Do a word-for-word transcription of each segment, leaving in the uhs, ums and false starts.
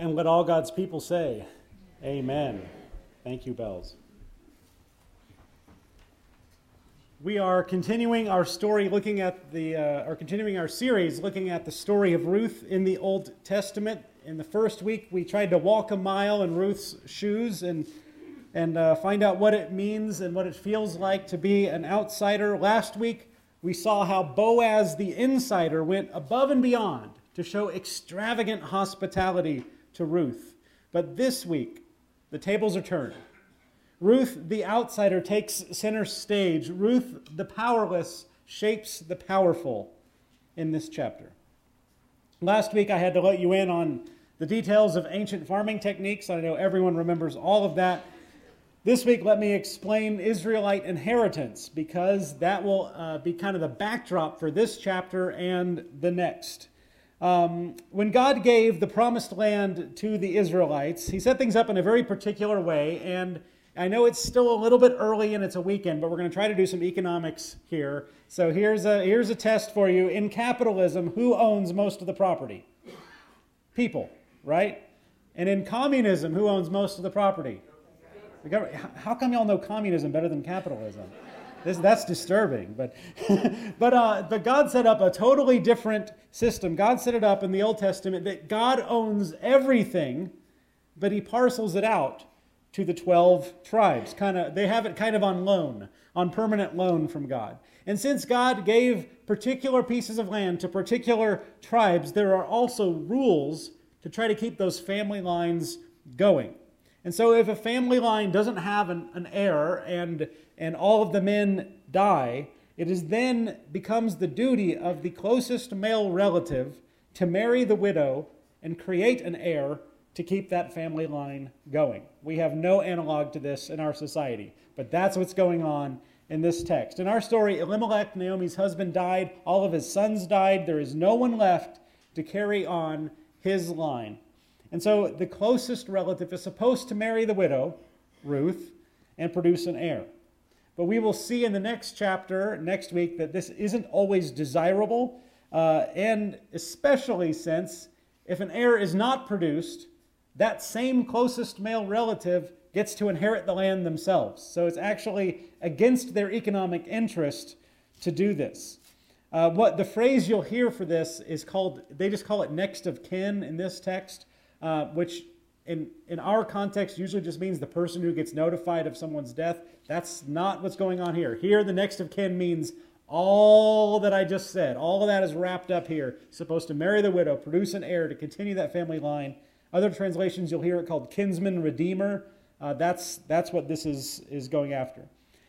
And let all God's people say, Amen. Thank you, bells. We are continuing our story looking at the, uh, or continuing our series looking at the story of Ruth in the Old Testament. In the first week, we tried to walk a mile in Ruth's shoes and and uh, find out what it means and what it feels like to be an outsider. Last week, we saw how Boaz, the insider, went above and beyond to show extravagant hospitality to Ruth. But this week, the tables are turned. Ruth, the outsider, takes center stage. Ruth, the powerless, shapes the powerful in this chapter. Last week, I had to let you in on the details of ancient farming techniques. I know everyone remembers all of that. This week, let me explain Israelite inheritance, because that will uh, be kind of the backdrop for this chapter and the next. Um, when God gave the promised land to the Israelites, he set things up in a very particular way, and I know it's still a little bit early and it's a weekend, but we're going to try to do some economics here. So here's a, here's a test for you. In capitalism, who owns most of the property? People, right? And in communism, who owns most of the property? The government. How come y'all know communism better than capitalism? This, that's disturbing. But, but, uh, but God set up a totally different system. God set it up in the Old Testament that God owns everything, but he parcels it out to the twelve tribes. Kind of, they have it kind of on loan, on permanent loan from God. And since God gave particular pieces of land to particular tribes, there are also rules to try to keep those family lines going. And so if a family line doesn't have an, an heir and, and all of the men die, it is then becomes the duty of the closest male relative to marry the widow and create an heir to keep that family line going. We have no analog to this in our society, but that's what's going on in this text. In our story, Elimelech, Naomi's husband, died. All of his sons died. There is no one left to carry on his line. And so the closest relative is supposed to marry the widow, Ruth, and produce an heir. But we will see in the next chapter, next week, that this isn't always desirable, uh, and especially since if an heir is not produced, that same closest male relative gets to inherit the land themselves. So it's actually against their economic interest to do this. Uh, what the phrase you'll hear for this is called, they just call it next of kin in this text. Uh, which in, in our context usually just means the person who gets notified of someone's death. That's not what's going on here. Here, the next of kin means all that I just said. All of that is wrapped up here. Supposed to marry the widow, produce an heir to continue that family line. Other translations, you'll hear it called kinsman redeemer. Uh, that's, that's what this is, is going after.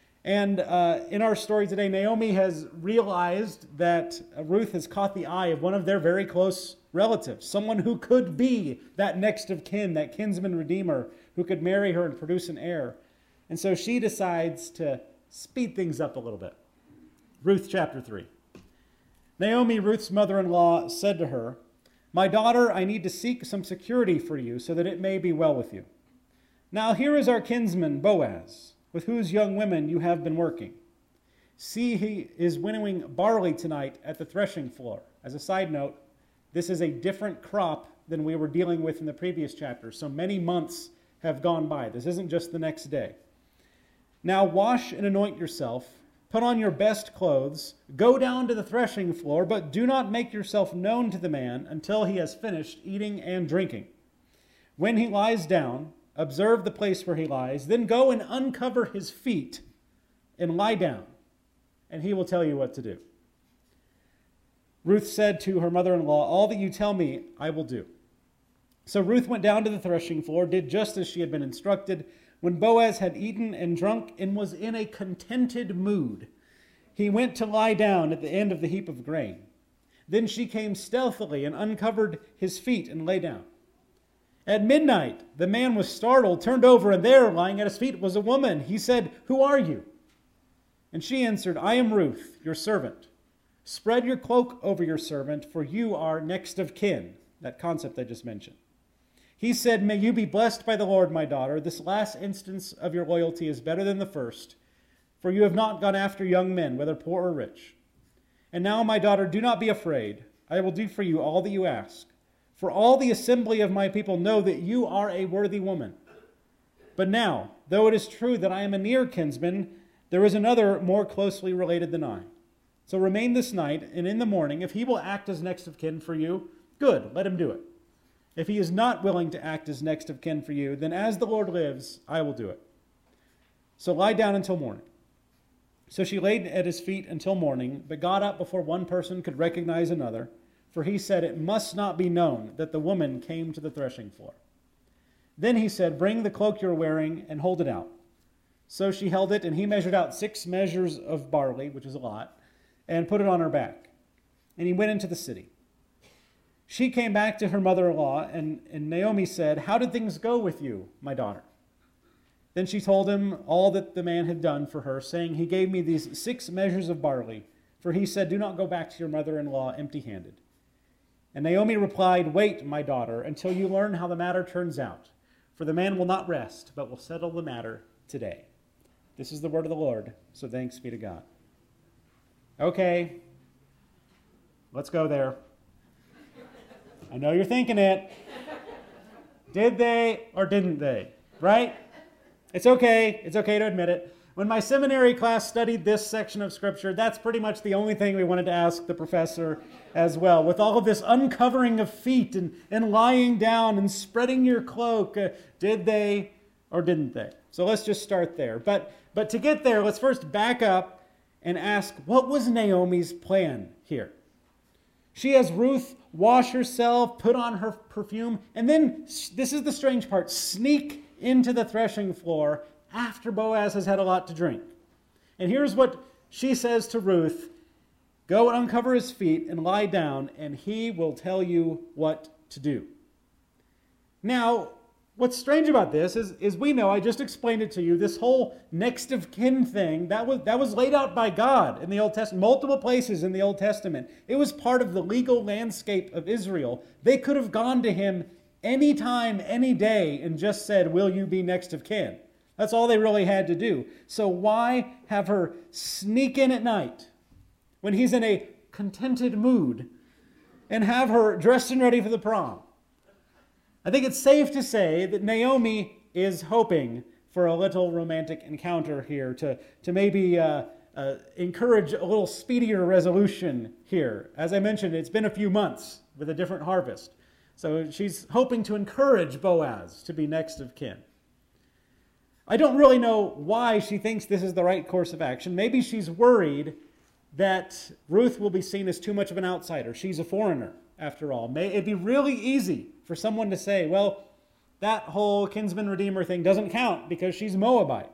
And uh, in our story today, Naomi has realized that Ruth has caught the eye of one of their very close relatives, someone who could be that next of kin, that kinsman redeemer, who could marry her and produce an heir. And so she decides to speed things up a little bit. Ruth chapter three. Naomi, Ruth's mother-in-law, said to her, "My daughter, I need to seek some security for you so that it may be well with you. Now here is our kinsman, Boaz, with whose young women you have been working. See, he is winnowing barley tonight at the threshing floor." As a side note, this is a different crop than we were dealing with in the previous chapter. So many months have gone by. This isn't just the next day. "Now wash and anoint yourself, put on your best clothes, go down to the threshing floor, but do not make yourself known to the man until he has finished eating and drinking. When he lies down, observe the place where he lies, then go and uncover his feet and lie down, and he will tell you what to do." Ruth said to her mother-in-law, "All that you tell me, I will do." So Ruth went down to the threshing floor, did just as she had been instructed. When Boaz had eaten and drunk and was in a contented mood, he went to lie down at the end of the heap of grain. Then she came stealthily and uncovered his feet and lay down. At midnight, the man was startled, turned over, and there, lying at his feet, was a woman. He said, "Who are you?" And she answered, "I am Ruth, your servant. Spread your cloak over your servant, for you are next of kin," that concept I just mentioned. He said, "May you be blessed by the Lord, my daughter. This last instance of your loyalty is better than the first, for you have not gone after young men, whether poor or rich. And now, my daughter, do not be afraid. I will do for you all that you ask. For all the assembly of my people know that you are a worthy woman. But now, though it is true that I am a near kinsman, there is another more closely related than I. So remain this night, and in the morning, if he will act as next of kin for you, good, let him do it. If he is not willing to act as next of kin for you, then as the Lord lives, I will do it. So lie down until morning. So she laid at his feet until morning, but got up before one person could recognize another, for he said, it must not be known that the woman came to the threshing floor. Then he said, bring the cloak you're wearing and hold it out. So she held it, and he measured out six measures of barley, which is a lot, and put it on her back. And he went into the city. She came back to her mother-in-law, and, and Naomi said, how did things go with you, my daughter? Then she told him all that the man had done for her, saying, he gave me these six measures of barley, for he said, do not go back to your mother-in-law empty-handed. And Naomi replied, wait, my daughter, until you learn how the matter turns out. For the man will not rest, but will settle the matter today. This is the word of the Lord, so thanks be to God. Okay, let's go there. I know you're thinking it. Did they or didn't they? Right? It's okay. It's okay to admit it. When my seminary class studied this section of Scripture, that's pretty much the only thing we wanted to ask the professor as well. With all of this uncovering of feet and, and lying down and spreading your cloak, uh, did they or didn't they? So let's just start there. But, but to get there, let's first back up and ask, what was Naomi's plan here? She has Ruth wash herself, put on her perfume, and then, this is the strange part, sneak into the threshing floor after Boaz has had a lot to drink. And here's what she says to Ruth, go and uncover his feet and lie down, and he will tell you what to do. Now, what's strange about this is, is we know, I just explained it to you, this whole next of kin thing, that was, that was laid out by God in the Old Testament, multiple places in the Old Testament. It was part of the legal landscape of Israel. They could have gone to him any time, any day, and just said, will you be next of kin? That's all they really had to do. So why have her sneak in at night when he's in a contented mood and have her dressed and ready for the prom? I think it's safe to say that Naomi is hoping for a little romantic encounter here to, to maybe uh, uh, encourage a little speedier resolution here. As I mentioned, it's been a few months with a different harvest. So she's hoping to encourage Boaz to be next of kin. I don't really know why she thinks this is the right course of action. Maybe she's worried that Ruth will be seen as too much of an outsider. She's a foreigner, after all. May, it'd be really easy for someone to say, well, that whole kinsman-redeemer thing doesn't count because she's Moabite.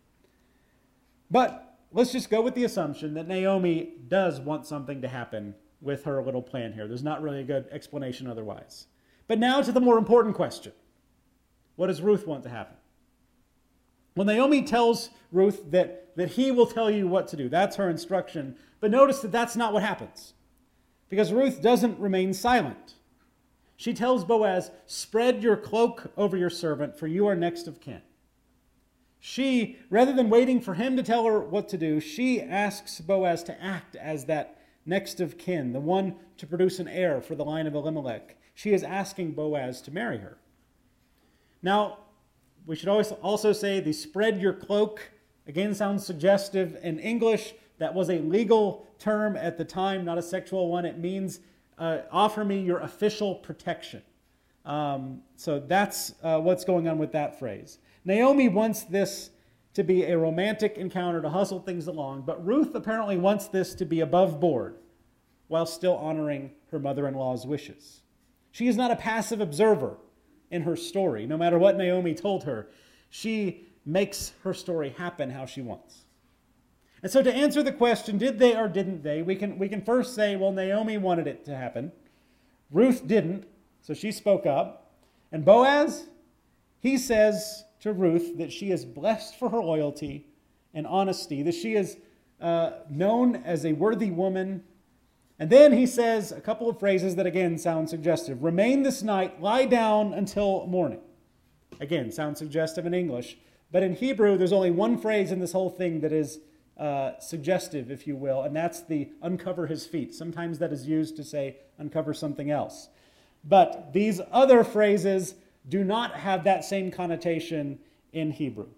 But let's just go with the assumption that Naomi does want something to happen with her little plan here. There's not really a good explanation otherwise. But now to the more important question. What does Ruth want to happen? Well, Naomi tells Ruth that, that he will tell you what to do. That's her instruction. But notice that that's not what happens. Because Ruth doesn't remain silent. She tells Boaz, spread your cloak over your servant, for you are next of kin. She, rather than waiting for him to tell her what to do, she asks Boaz to act as that next of kin, the one to produce an heir for the line of Elimelech. She is asking Boaz to marry her. Now, we should always also say the spread your cloak, again, sounds suggestive. In English, that was a legal term at the time, not a sexual one. It means uh, offer me your official protection. Um, so that's uh, what's going on with that phrase. Naomi wants this to be a romantic encounter to hustle things along, but Ruth apparently wants this to be above board while still honoring her mother-in-law's wishes. She is not a passive observer in her story. No matter what Naomi told her, she makes her story happen how she wants. And so to answer the question, did they or didn't they, we can, we can first say, well, Naomi wanted it to happen. Ruth didn't, so she spoke up. And Boaz, he says to Ruth that she is blessed for her loyalty and honesty, that she is uh, known as a worthy woman. And then he says a couple of phrases that again sound suggestive. Remain this night, lie down until morning. Again, sounds suggestive in English. But in Hebrew, there's only one phrase in this whole thing that is uh, suggestive, if you will, and that's the uncover his feet. Sometimes that is used to say uncover something else. But these other phrases do not have that same connotation in Hebrew.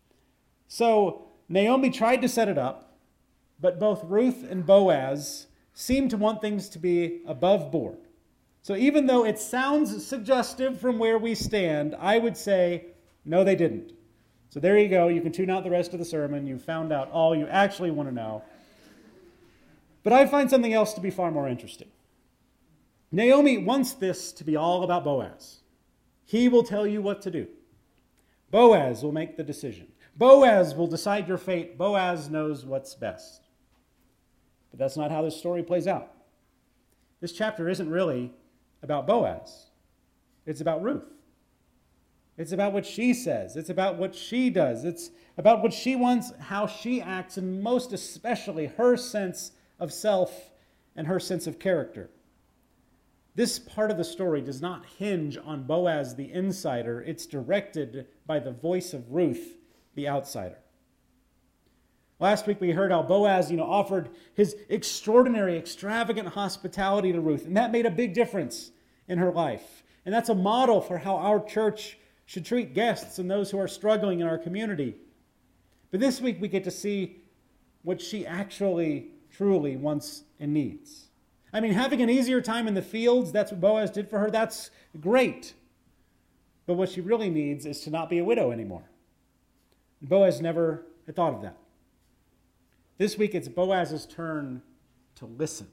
So Naomi tried to set it up, but both Ruth and Boaz seem to want things to be above board. So even though it sounds suggestive from where we stand, I would say, no, they didn't. So there you go. You can tune out the rest of the sermon. You found out all you actually want to know. But I find something else to be far more interesting. Naomi wants this to be all about Boaz. He will tell you what to do. Boaz will make the decision. Boaz will decide your fate. Boaz knows what's best. But that's not how this story plays out. This chapter isn't really about Boaz. It's about Ruth. It's about what she says. It's about what she does. It's about what she wants, how she acts, and most especially her sense of self and her sense of character. This part of the story does not hinge on Boaz the insider. It's directed by the voice of Ruth the outsider. Last week we heard how Boaz, you know, offered his extraordinary, extravagant hospitality to Ruth, and that made a big difference in her life. And that's a model for how our church should treat guests and those who are struggling in our community. But this week we get to see what she actually, truly wants and needs. I mean, having an easier time in the fields, that's what Boaz did for her, that's great. But what she really needs is to not be a widow anymore. Boaz never had thought of that. This week it's Boaz's turn to listen.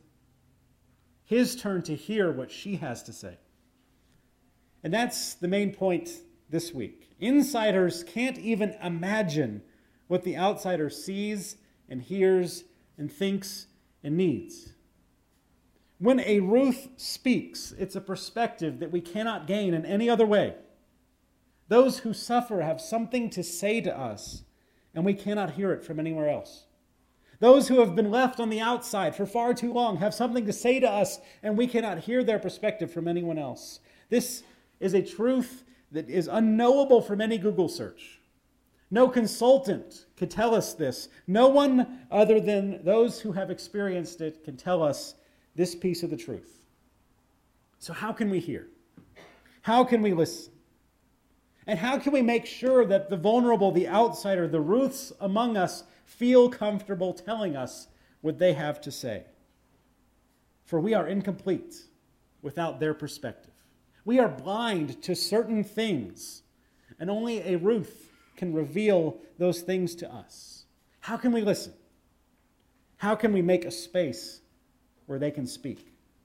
His turn to hear what she has to say. And that's the main point this week. Insiders can't even imagine what the outsider sees and hears and thinks and needs. When a Ruth speaks, it's a perspective that we cannot gain in any other way. Those who suffer have something to say to us, and we cannot hear it from anywhere else. Those who have been left on the outside for far too long have something to say to us, and we cannot hear their perspective from anyone else. This is a truth that is unknowable from any Google search. No consultant could tell us this. No one other than those who have experienced it can tell us this piece of the truth. So how can we hear? How can we listen? And how can we make sure that the vulnerable, the outsider, the Ruths among us feel comfortable telling us what they have to say? For we are incomplete without their perspective. We are blind to certain things, and only a Ruth can reveal those things to us. How can we listen? How can we make a space where they can speak?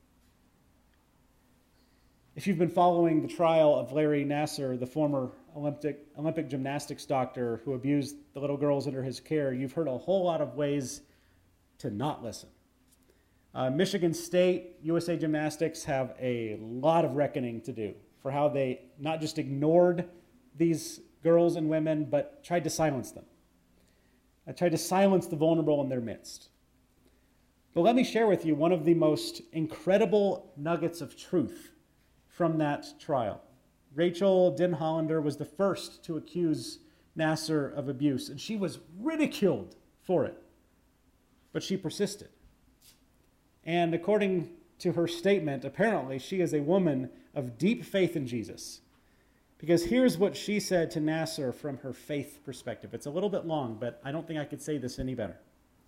If you've been following the trial of Larry Nassar, the former Olympic, Olympic gymnastics doctor who abused the little girls under his care, you've heard a whole lot of ways to not listen. Uh, Michigan State, U S A Gymnastics have a lot of reckoning to do for how they not just ignored these girls and women, but tried to silence them. I tried to silence the vulnerable in their midst. But let me share with you one of the most incredible nuggets of truth from that trial. Rachel Denhollander was the first to accuse Nassar of abuse, and she was ridiculed for it. But she persisted. And according to her statement, apparently she is a woman of deep faith in Jesus. Because here's what she said to Nassar from her faith perspective. It's a little bit long, but I don't think I could say this any better.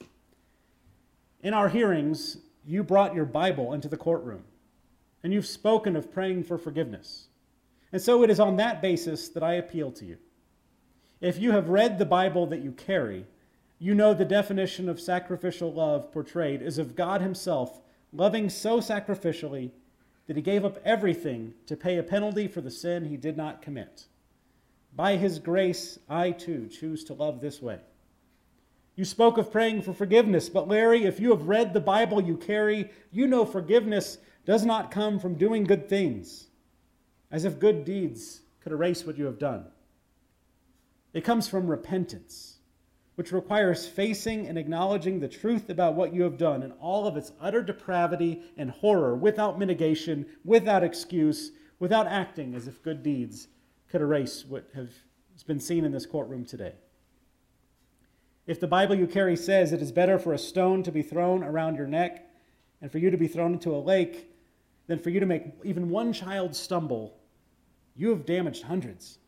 In our hearings, you brought your Bible into the courtroom, and you've spoken of praying for forgiveness. And so it is on that basis that I appeal to you. If you have read the Bible that you carry, you know the definition of sacrificial love portrayed is of God himself loving so sacrificially that he gave up everything to pay a penalty for the sin he did not commit. By his grace, I too choose to love this way. You spoke of praying for forgiveness, but Larry, if you have read the Bible you carry, you know forgiveness does not come from doing good things, as if good deeds could erase what you have done. It comes from repentance, which requires facing and acknowledging the truth about what you have done and all of its utter depravity and horror without mitigation, without excuse, without acting as if good deeds could erase what has been seen in this courtroom today. If the Bible you carry says it is better for a stone to be thrown around your neck and for you to be thrown into a lake, than for you to make even one child stumble, you have damaged hundreds.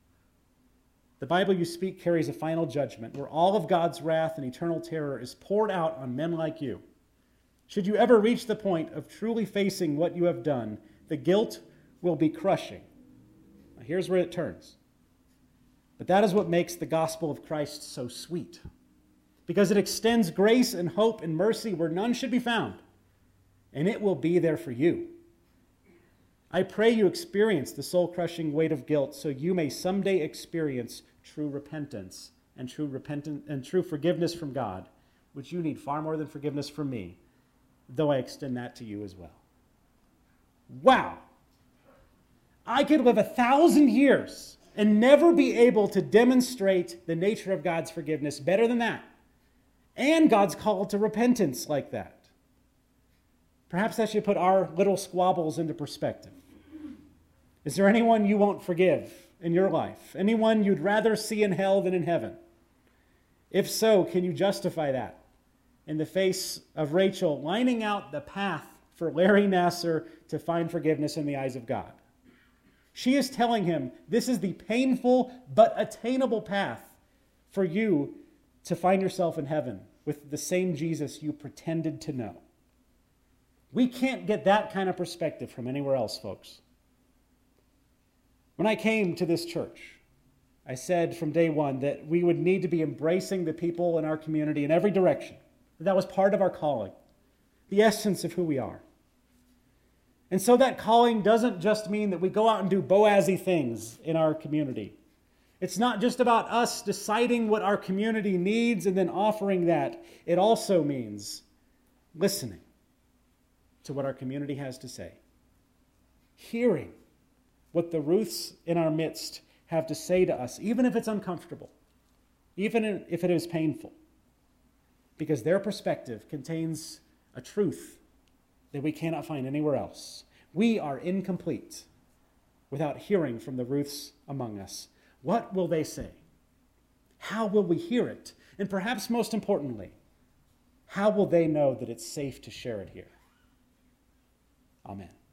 The Bible you speak carries a final judgment where all of God's wrath and eternal terror is poured out on men like you. Should you ever reach the point of truly facing what you have done, the guilt will be crushing. Now, here's where it turns. But that is what makes the gospel of Christ so sweet, because it extends grace and hope and mercy where none should be found, and it will be there for you. I pray you experience the soul-crushing weight of guilt so you may someday experience true repentance and true repentance and true forgiveness from God, which you need far more than forgiveness from me, though I extend that to you as well. Wow! I could live a thousand years and never be able to demonstrate the nature of God's forgiveness better than that, and God's call to repentance like that. Perhaps that should put our little squabbles into perspective. Is there anyone you won't forgive in your life? Anyone you'd rather see in hell than in heaven? If so, can you justify that in the face of Rachel lining out the path for Larry Nasser to find forgiveness in the eyes of God? She is telling him this is the painful but attainable path for you to find yourself in heaven with the same Jesus you pretended to know. We can't get that kind of perspective from anywhere else, folks. When I came to this church, I said from day one that we would need to be embracing the people in our community in every direction. That was part of our calling, the essence of who we are. And so that calling doesn't just mean that we go out and do Boaz-y things in our community. It's not just about us deciding what our community needs and then offering that. It also means listening to what our community has to say, hearing what the Ruths in our midst have to say to us, even if it's uncomfortable, even if it is painful, because their perspective contains a truth that we cannot find anywhere else. We are incomplete without hearing from the Ruths among us. What will they say? How will we hear it? And perhaps most importantly, how will they know that it's safe to share it here? Amen.